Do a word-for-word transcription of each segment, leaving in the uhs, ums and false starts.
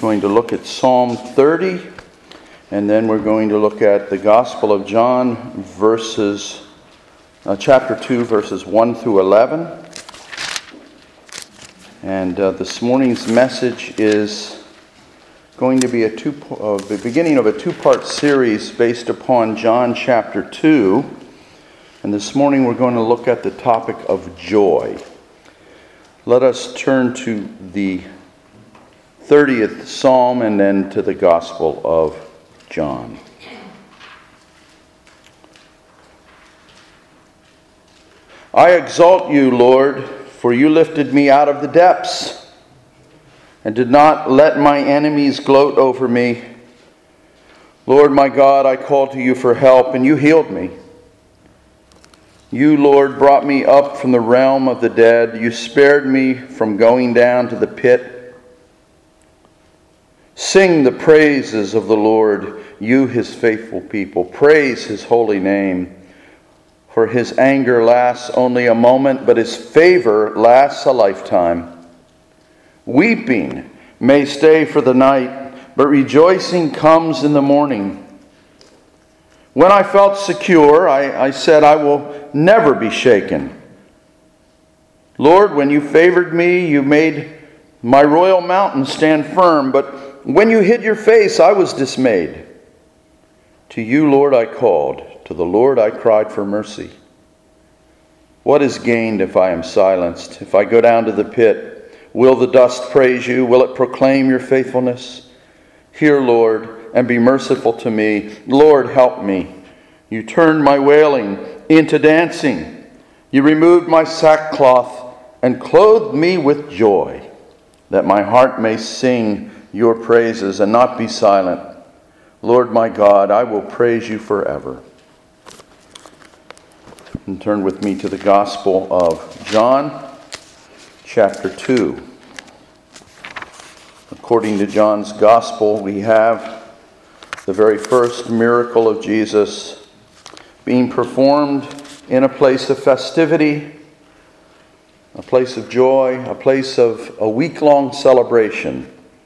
going to look at Psalm thirty, and then we're going to look at the Gospel of John, verses, uh, chapter two, verses one through eleven. And uh, this morning's message is going to be a two, uh, the beginning of a two-part series based upon John chapter two. And this morning we're going to look at the topic of joy. Let us turn to the thirtieth Psalm and then to the Gospel of John. I exalt you, Lord, for you lifted me out of the depths and did not let my enemies gloat over me. Lord my God, I called to you for help, and you healed me. You, Lord, brought me up from the realm of the dead. You spared me from going down to the pit. Sing the praises of the Lord, you his faithful people. Praise his holy name. For his anger lasts only a moment, but his favor lasts a lifetime. Weeping may stay for the night, but rejoicing comes in the morning. When I felt secure, I, I said, I will never be shaken. Lord, when you favored me, you made my royal mountain stand firm, but when you hid your face, I was dismayed. To you, Lord, I called. To the Lord I cried for mercy. What is gained if I am silenced? If I go down to the pit, will the dust praise you? Will it proclaim your faithfulness? Hear, Lord, and be merciful to me. Lord, help me. You turned my wailing into dancing. You removed my sackcloth and clothed me with joy, that my heart may sing your praises and not be silent. Lord my God, I will praise you forever. And turn with me to the Gospel of John, chapter two. According to John's Gospel, we have the very first miracle of Jesus being performed in a place of festivity, a place of joy, a place of a week-long celebration.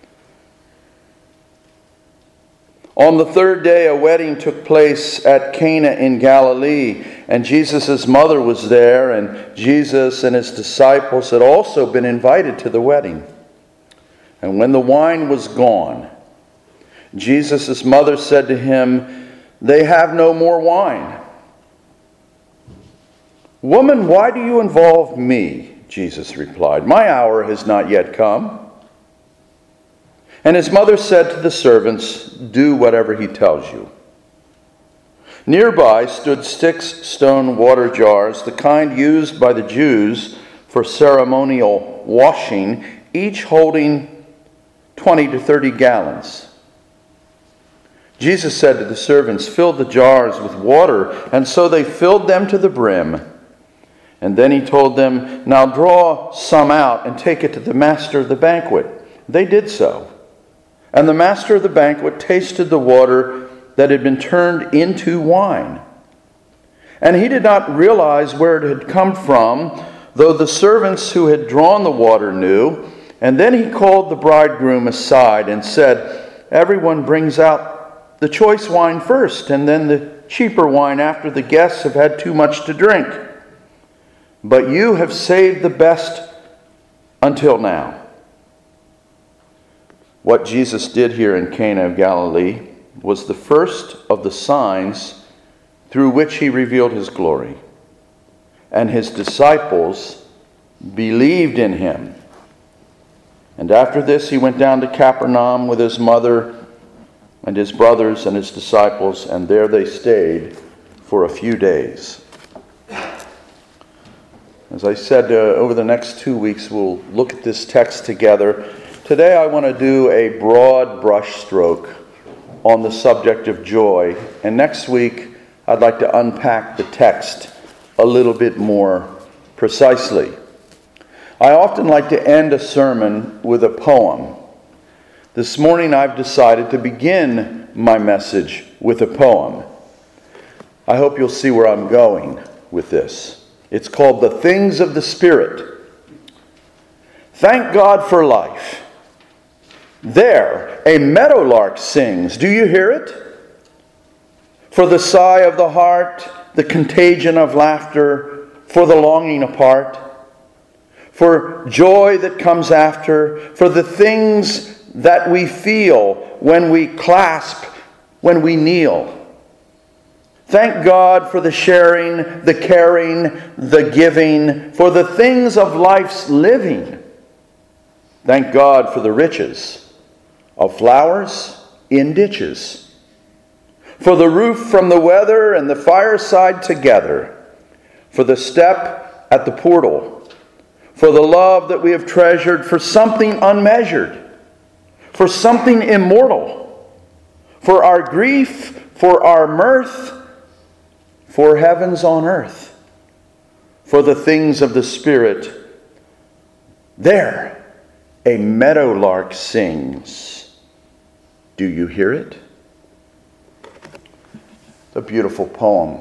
On the third day, a wedding took place at Cana in Galilee, and Jesus' mother was there, and Jesus and his disciples had also been invited to the wedding. And when the wine was gone, Jesus' mother said to him, "They have no more wine." "Woman, why do you involve me?" Jesus replied. "My hour has not yet come." And his mother said to the servants, "Do whatever he tells you." Nearby stood six stone water jars, the kind used by the Jews for ceremonial washing, each holding twenty to thirty gallons. Jesus said to the servants, "Fill the jars with water," and so they filled them to the brim. And then he told them, "Now draw some out and take it to the master of the banquet." They did so. And the master of the banquet tasted the water that had been turned into wine. And he did not realize where it had come from, though the servants who had drawn the water knew. And then he called the bridegroom aside and said, "Everyone brings out the choice wine first, and then the cheaper wine after the guests have had too much to drink. But you have saved the best until now." What Jesus did here in Cana of Galilee was the first of the signs through which he revealed his glory. And his disciples believed in him. And after this he went down to Capernaum with his mother and his brothers and his disciples, and there they stayed for a few days. As I said, uh, over the next two weeks we'll look at this text together. Today I want to do a broad brushstroke on the subject of joy, and next week I'd like to unpack the text a little bit more precisely. I often like to end a sermon with a poem. This morning I've decided to begin my message with a poem. I hope you'll see where I'm going with this. It's called "The Things of the Spirit." Thank God for life. There, a meadowlark sings. Do you hear it? For the sigh of the heart, the contagion of laughter, for the longing apart, for joy that comes after, for the things that we feel when we clasp, when we kneel. Thank God for the sharing, the caring, the giving, for the things of life's living. Thank God for the riches of flowers in ditches, for the roof from the weather and the fireside together, for the step at the portal, for the love that we have treasured, for something unmeasured, for something immortal, for our grief, for our mirth, for heavens on earth, for the things of the Spirit. There, a meadowlark sings. Do you hear it? It's a beautiful poem.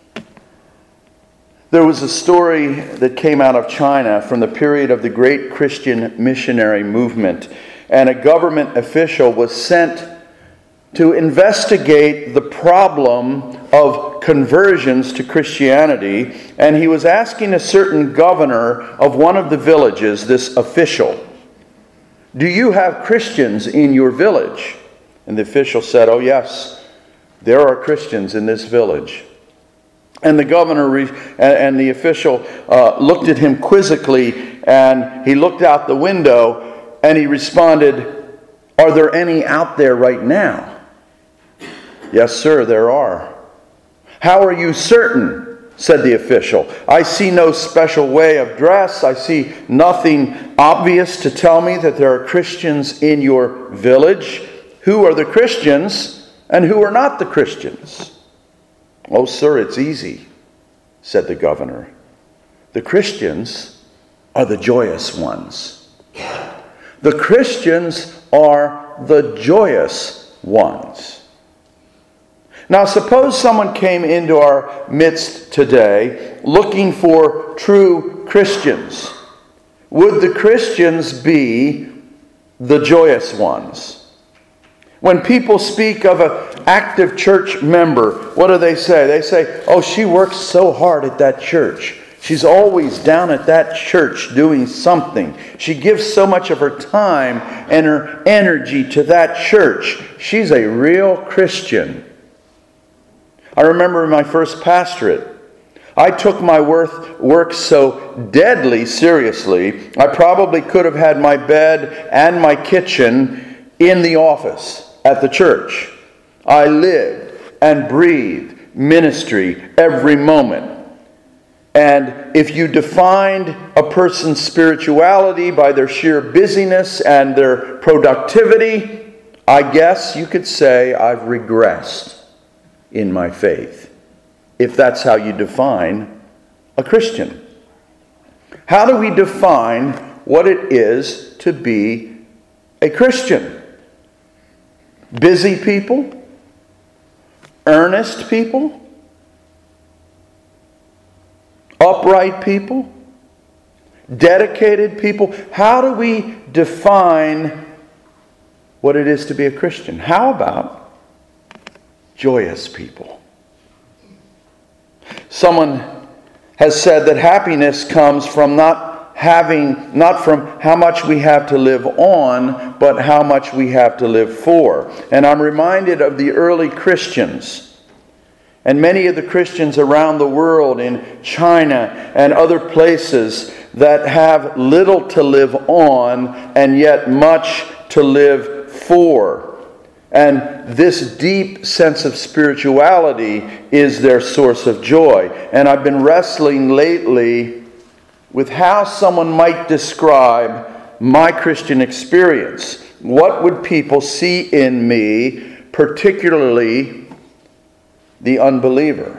There was a story that came out of China from the period of the great Christian missionary movement, and a government official was sent to investigate the problem of conversions to Christianity, and he was asking a certain governor of one of the villages, this official, "Do you have Christians in your village?" And the official said, "Oh yes, there are Christians in this village." And the governor re- and the official uh, looked at him quizzically, and he looked out the window and he responded, "Are there any out there right now?" "Yes, sir, there are." "How are you certain?" said the official. "I see no special way of dress. I see nothing obvious to tell me that there are Christians in your village. Who are the Christians and who are not the Christians?" "Oh, sir, it's easy," said the governor. "The Christians are the joyous ones. The Christians are the joyous ones." Now, suppose someone came into our midst today looking for true Christians. Would the Christians be the joyous ones? When people speak of an active church member, what do they say? They say, "Oh, she works so hard at that church. She's always down at that church doing something. She gives so much of her time and her energy to that church. She's a real Christian." I remember in my first pastorate, I took my work, work so deadly seriously, I probably could have had my bed and my kitchen in the office at the church. I lived and breathed ministry every moment. And if you defined a person's spirituality by their sheer busyness and their productivity, I guess you could say I've regressed in my faith, if that's how you define a Christian. How do we define what it is to be a Christian? Busy people? Earnest people? Upright people? Dedicated people? How do we define what it is to be a Christian? How about joyous people? Someone has said that happiness comes from not having, not from how much we have to live on, but how much we have to live for. And I'm reminded of the early Christians. And many of the Christians around the world, in China and other places, that have little to live on and yet much to live for. And this deep sense of spirituality is their source of joy. And I've been wrestling lately with how someone might describe my Christian experience. What would people see in me, particularly the unbeliever?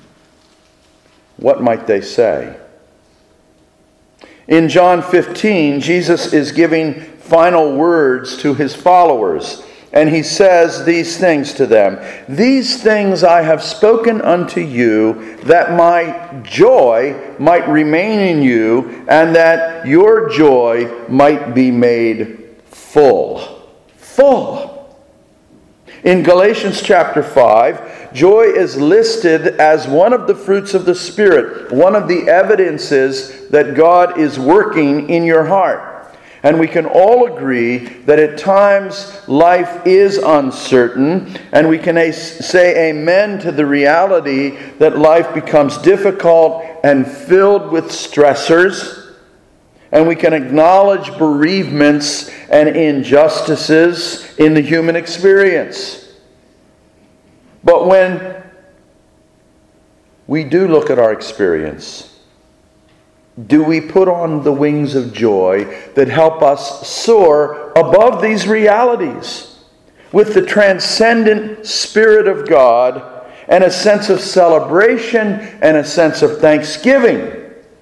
What might they say? In John fifteen, Jesus is giving final words to his followers. And he says these things to them. "These things I have spoken unto you, that my joy might remain in you, and that your joy might be made full." full. In Galatians chapter five, joy is listed as one of the fruits of the Spirit, one of the evidences that God is working in your heart. And we can all agree that at times life is uncertain, and we can say amen to the reality that life becomes difficult and filled with stressors. And we can acknowledge bereavements and injustices in the human experience. But when we do look at our experience, do we put on the wings of joy that help us soar above these realities with the transcendent Spirit of God and a sense of celebration and a sense of thanksgiving?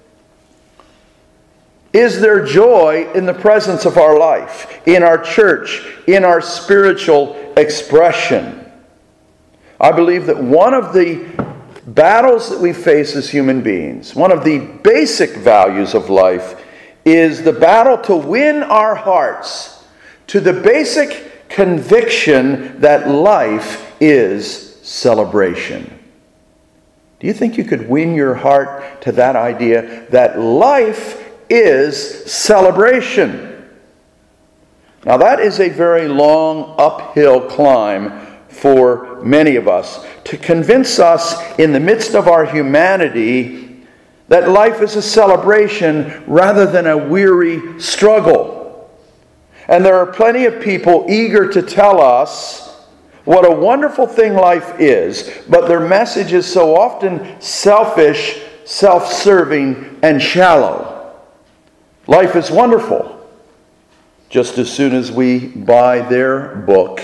Is there joy in the presence of our life, in our church, in our spiritual expression? I believe that one of the battles that we face as human beings, one of the basic values of life, is the battle to win our hearts to the basic conviction that life is celebration. Do you think you could win your heart to that idea that life is celebration? Now that is a very long uphill climb for many of us, to convince us in the midst of our humanity that life is a celebration rather than a weary struggle. And there are plenty of people eager to tell us what a wonderful thing life is, but their message is so often selfish, self-serving, and shallow. Life is wonderful. Just as soon as we buy their book,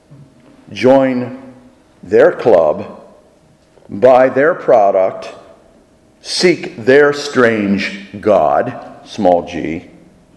join their club, buy their product, seek their strange God, small g.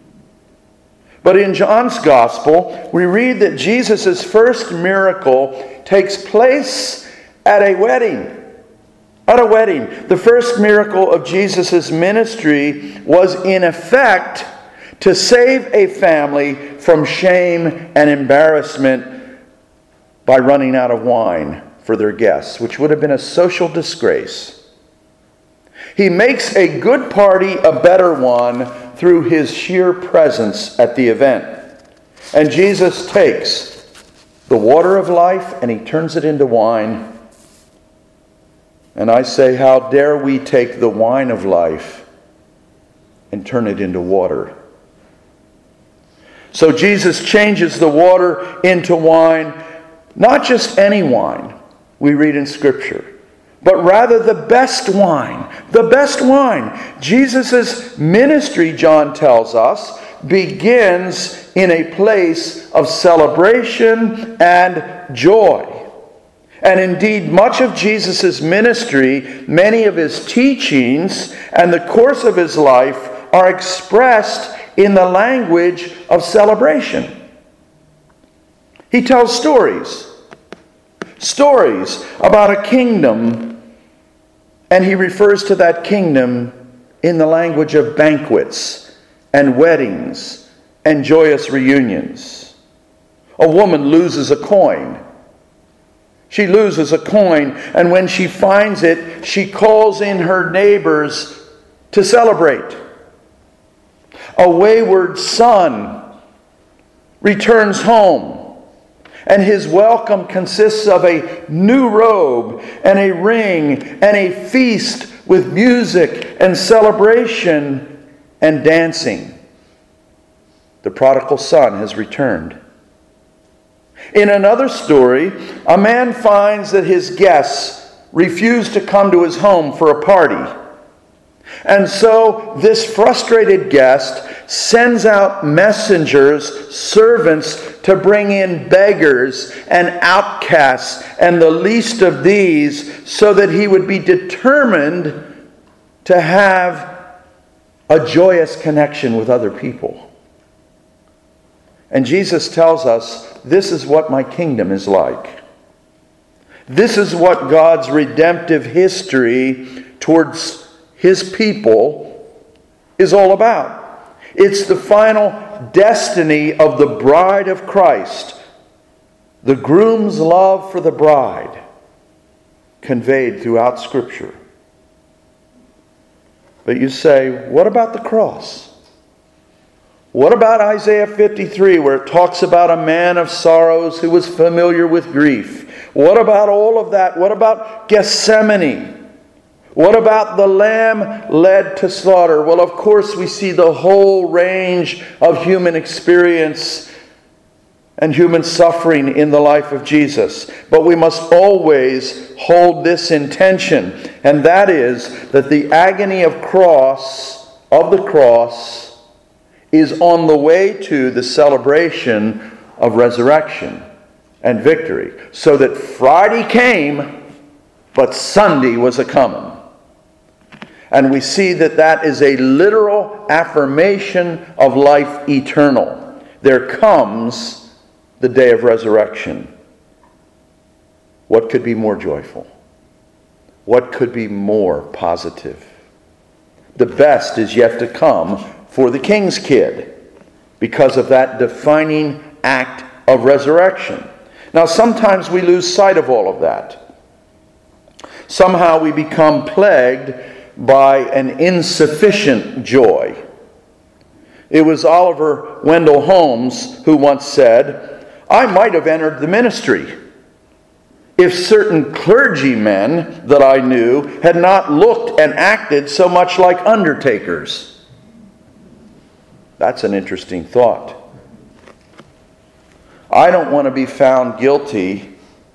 But in John's Gospel, we read that Jesus' first miracle takes place at a wedding. At a wedding. The first miracle of Jesus' ministry was in effect to save a family from shame and embarrassment by running out of wine for their guests, which would have been a social disgrace. He makes a good party a better one through his sheer presence at the event. And Jesus takes the water of life and he turns it into wine. And I say, how dare we take the wine of life and turn it into water? So Jesus changes the water into wine, not just any wine we read in Scripture, but rather the best wine. The best wine. Jesus' ministry, John tells us, begins in a place of celebration and joy. And indeed, much of Jesus' ministry, many of his teachings, and the course of his life are expressed in the language of celebration. He tells stories. Stories about a kingdom, and he refers to that kingdom in the language of banquets and weddings and joyous reunions. A woman loses a coin. She loses a coin, and when she finds it, she calls in her neighbors to celebrate. A wayward son returns home, and his welcome consists of a new robe and a ring and a feast with music and celebration and dancing. The prodigal son has returned. In another story, a man finds that his guests refuse to come to his home for a party. And so this frustrated guest sends out messengers, servants, to bring in beggars and outcasts and the least of these, so that he would be determined to have a joyous connection with other people. And Jesus tells us, this is what my kingdom is like. This is what God's redemptive history towards his people is all about. It's the final destiny of the bride of Christ, the groom's love for the bride, conveyed throughout Scripture. But you say, what about the cross? What about Isaiah fifty-three, where it talks about a man of sorrows who was familiar with grief? What about all of that? What about Gethsemane? What about the lamb led to slaughter? Well, of course, we see the whole range of human experience and human suffering in the life of Jesus. But we must always hold this intention, and that is that the agony of cross, of the cross, is on the way to the celebration of resurrection and victory. So that Friday came, but Sunday was a-coming. And we see that that is a literal affirmation of life eternal. There comes the day of resurrection. What could be more joyful? What could be more positive? The best is yet to come for the king's kid because of that defining act of resurrection. Now, sometimes we lose sight of all of that. Somehow we become plagued by an insufficient joy. It was Oliver Wendell Holmes who once said, "I might have entered the ministry if certain clergymen that I knew had not looked and acted so much like undertakers." That's an interesting thought. I don't want to be found guilty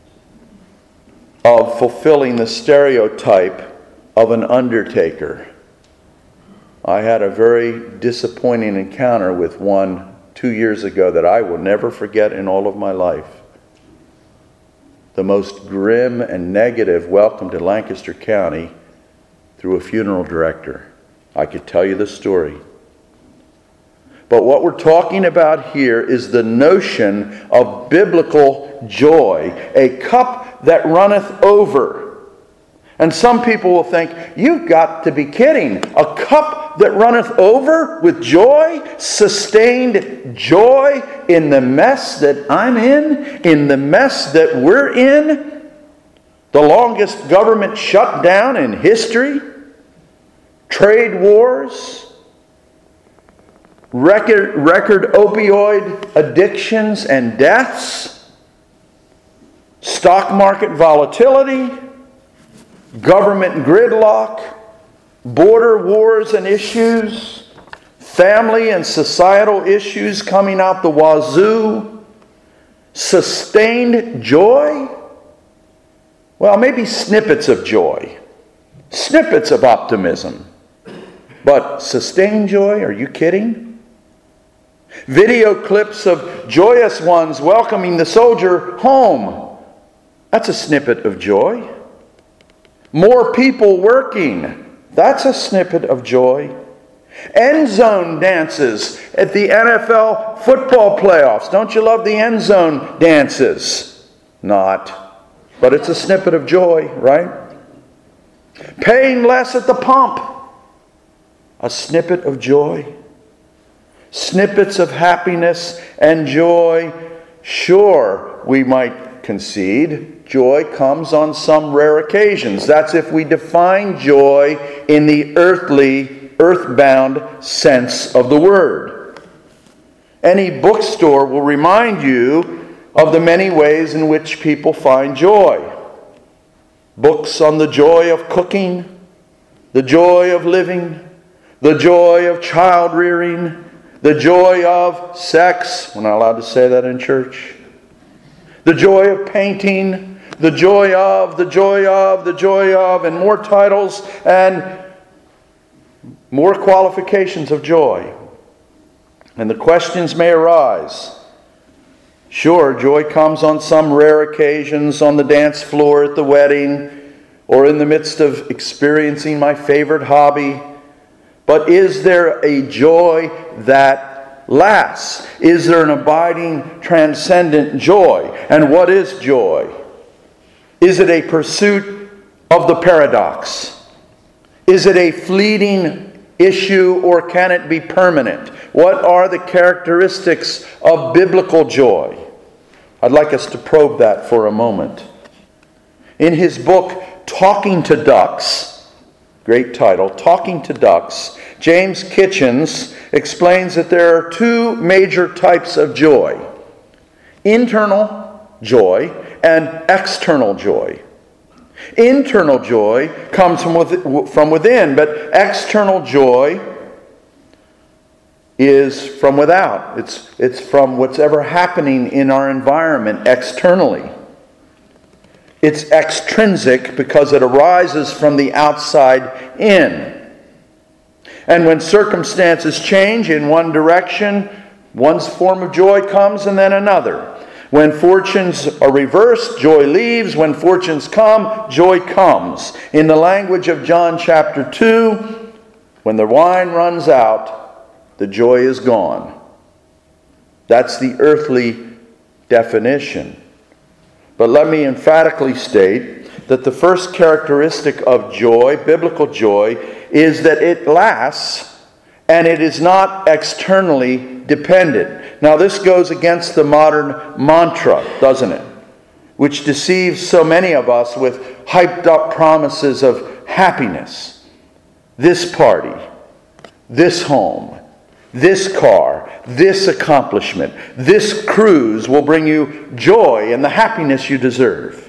of fulfilling the stereotype of an undertaker. I had a very disappointing encounter with one two years ago that I will never forget in all of my life. The most grim and negative welcome to Lancaster County through a funeral director. I could tell you the story. But what we're talking about here is the notion of biblical joy, a cup that runneth over. And some people will think, you've got to be kidding. A cup that runneth over with joy, sustained joy in the mess that I'm in, in the mess that we're in, the longest government shutdown in history, trade wars, record, record opioid addictions and deaths, stock market volatility, government gridlock, border wars and issues, family and societal issues coming out the wazoo, sustained joy? Well, maybe snippets of joy, snippets of optimism. But sustained joy? Are you kidding? Video clips of joyous ones welcoming the soldier home. That's a snippet of joy. More people working. That's a snippet of joy. End zone dances at the N F L football playoffs. Don't you love the end zone dances? Not. But it's a snippet of joy, right? Paying less at the pump. A snippet of joy. Snippets of happiness and joy. Sure, we might concede, joy comes on some rare occasions. That's if we define joy in the earthly, earthbound sense of the word. Any bookstore will remind you of the many ways in which people find joy. Books on the joy of cooking, the joy of living, the joy of child rearing, the joy of sex. We're not allowed to say that in church. The joy of painting, the joy of, the joy of, the joy of, and more titles and more qualifications of joy. And the questions may arise. Sure, joy comes on some rare occasions, on the dance floor at the wedding, or in the midst of experiencing my favorite hobby. But is there a joy that lasts? Is there an abiding, transcendent joy? And what is joy? Is it a pursuit of the paradox? Is it a fleeting issue, or can it be permanent? What are the characteristics of biblical joy? I'd like us to probe that for a moment. In his book, Talking to Ducks, great title, Talking to Ducks, James Kitchens explains that there are two major types of joy: internal joy and external joy. Internal joy comes from within, from within, but external joy is from without. It's, it's from what's ever happening in our environment externally. It's extrinsic because it arises from the outside in. And when circumstances change in one direction, one form of joy comes and then another. When fortunes are reversed, joy leaves. When fortunes come, joy comes. In the language of John chapter two, when the wine runs out, the joy is gone. That's the earthly definition. But let me emphatically state that the first characteristic of joy, biblical joy, is that it lasts and it is not externally dependent. Now this goes against the modern mantra, doesn't it? Which deceives so many of us with hyped up promises of happiness. This party, this home, this car, this accomplishment, this cruise will bring you joy and the happiness you deserve.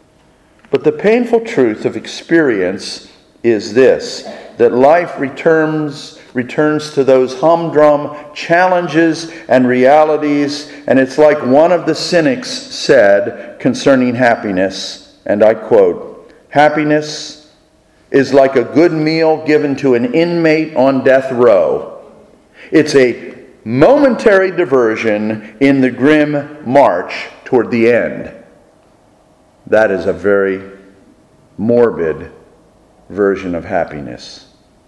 But the painful truth of experience is this, that life returns returns to those humdrum challenges and realities, and it's like one of the cynics said concerning happiness, and I quote, "Happiness is like a good meal given to an inmate on death row. It's a momentary diversion in the grim march toward the end." That is a very morbid version of happiness.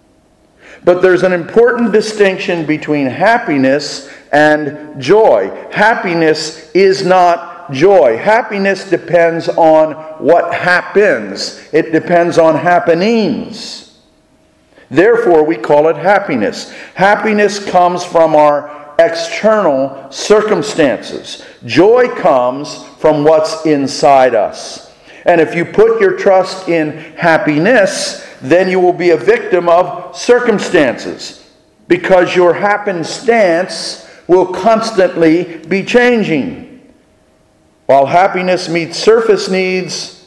But there's an important distinction between happiness and joy. Happiness is not joy. Happiness depends on what happens. It depends on happenings. Therefore, we call it happiness. Happiness comes from our external circumstances. Joy comes from what's inside us. And if you put your trust in happiness, then you will be a victim of circumstances, because your happenstance will constantly be changing. While happiness meets surface needs,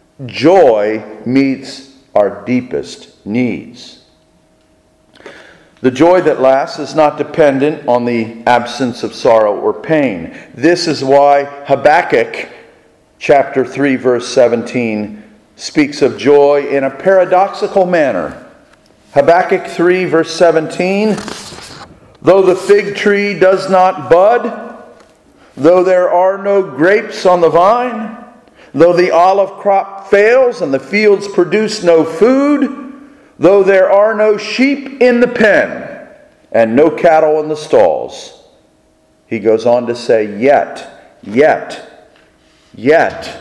joy meets our deepest needs. The joy that lasts is not dependent on the absence of sorrow or pain. This is why Habakkuk chapter three verse seventeen speaks of joy in a paradoxical manner. Habakkuk three verse seventeen, "Though the fig tree does not bud, though there are no grapes on the vine, though the olive crop fails and the fields produce no food, though there are no sheep in the pen and no cattle in the stalls." He goes on to say, "Yet, yet, yet,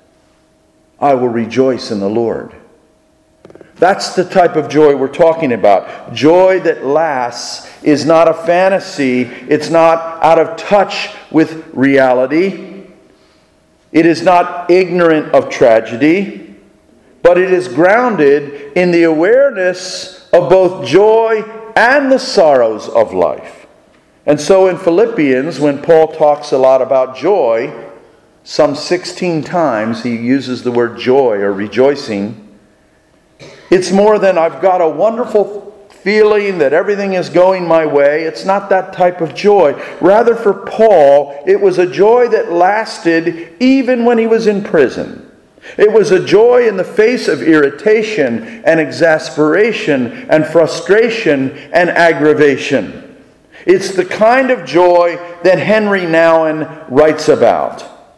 I will rejoice in the Lord." That's the type of joy we're talking about. Joy that lasts is not a fantasy. It's not out of touch with reality. It is not ignorant of tragedy, but it is grounded in the awareness of both joy and the sorrows of life. And so in Philippians, when Paul talks a lot about joy, some sixteen times he uses the word joy or rejoicing. It's more than I've got a wonderful feeling that everything is going my way. It's not that type of joy. Rather, for Paul, it was a joy that lasted even when he was in prison. It was a joy in the face of irritation and exasperation and frustration and aggravation. It's the kind of joy that Henry Nouwen writes about.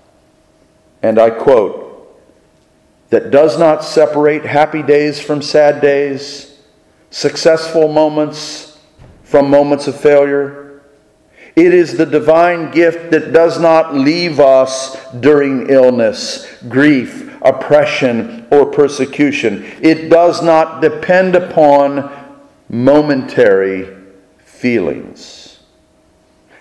And I quote, "That does not separate happy days from sad days, successful moments from moments of failure. It is the divine gift that does not leave us during illness, grief, oppression, or persecution. It does not depend upon momentary feelings."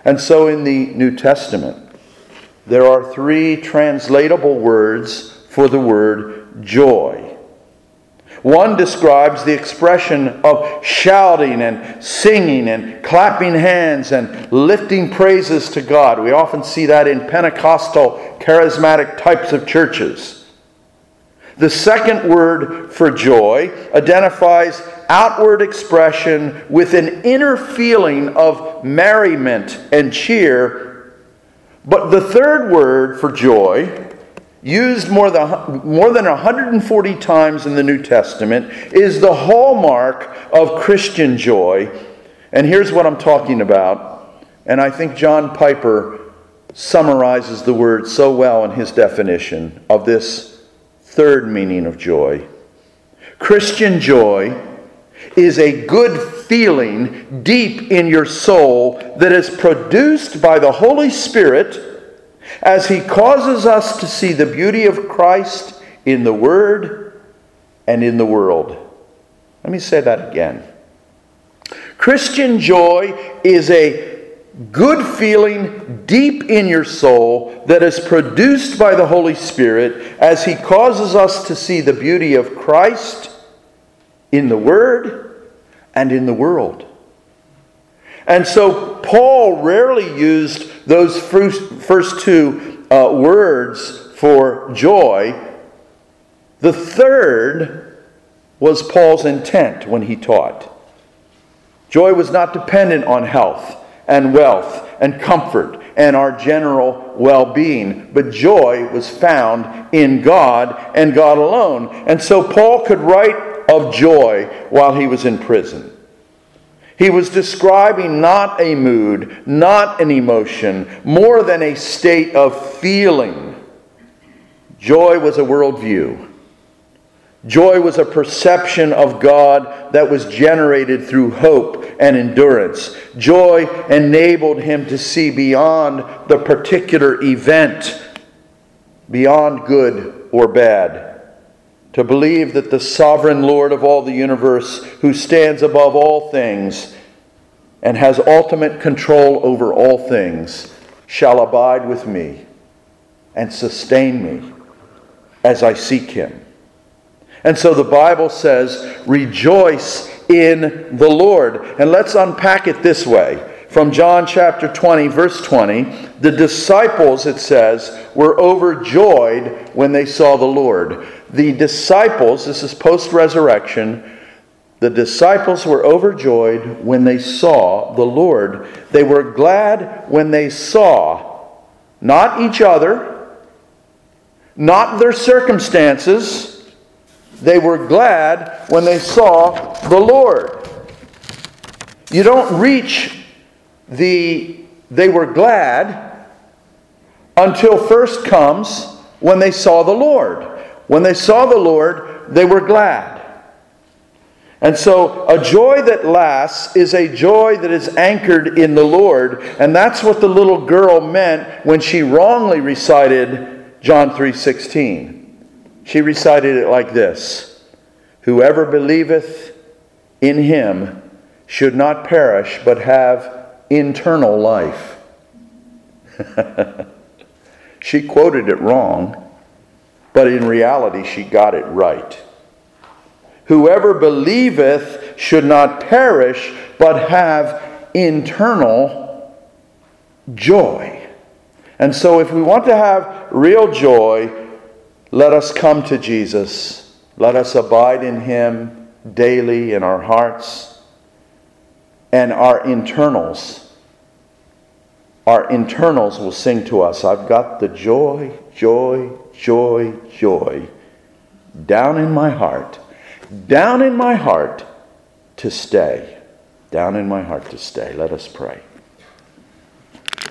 And so in the New Testament, there are three translatable words for the word joy. One describes the expression of shouting and singing and clapping hands and lifting praises to God. We often see that in Pentecostal, charismatic types of churches. The second word for joy identifies outward expression with an inner feeling of merriment and cheer. But the third word for joy, used more than, more than one hundred forty times in the New Testament, is the hallmark of Christian joy. And here's what I'm talking about. And I think John Piper summarizes the word so well in his definition of this third meaning of joy. Christian joy is a good feeling deep in your soul that is produced by the Holy Spirit as He causes us to see the beauty of Christ in the Word and in the world. Let me say that again. Christian joy is a good feeling deep in your soul that is produced by the Holy Spirit as He causes us to see the beauty of Christ in the Word and in the world. And so Paul rarely used those first, first two uh, words for joy. The third was Paul's intent when he taught. Joy was not dependent on health and wealth and comfort and our general well-being, but joy was found in God and God alone. And so Paul could write of joy while he was in prison. He was describing not a mood, not an emotion, more than a state of feeling. Joy was a worldview. Joy was a perception of God that was generated through hope and endurance. Joy enabled him to see beyond the particular event, beyond good or bad, to believe that the sovereign Lord of all the universe, who stands above all things and has ultimate control over all things, shall abide with me and sustain me as I seek Him. And so the Bible says, rejoice in the Lord. And let's unpack it this way. From John chapter twenty, verse twenty, the disciples, it says, were overjoyed when they saw the Lord. The disciples, this is post-resurrection, the disciples were overjoyed when they saw the Lord. They were glad when they saw not each other, not their circumstances. They were glad when they saw the Lord. You don't reach the they were glad until first comes when they saw the Lord. When they saw the Lord, they were glad. And so a joy that lasts is a joy that is anchored in the Lord. And that's what the little girl meant when she wrongly recited John three sixteen. She recited it like this: whoever believeth in Him should not perish, but have eternal life. She quoted it wrong, but in reality she got it right. Whoever believeth should not perish, but have eternal joy. And so if we want to have real joy, let us come to Jesus. Let us abide in Him daily in our hearts. And our internals, our internals will sing to us, I've got the joy, joy, joy, joy down in my heart, down in my heart to stay, down in my heart to stay. Let us pray.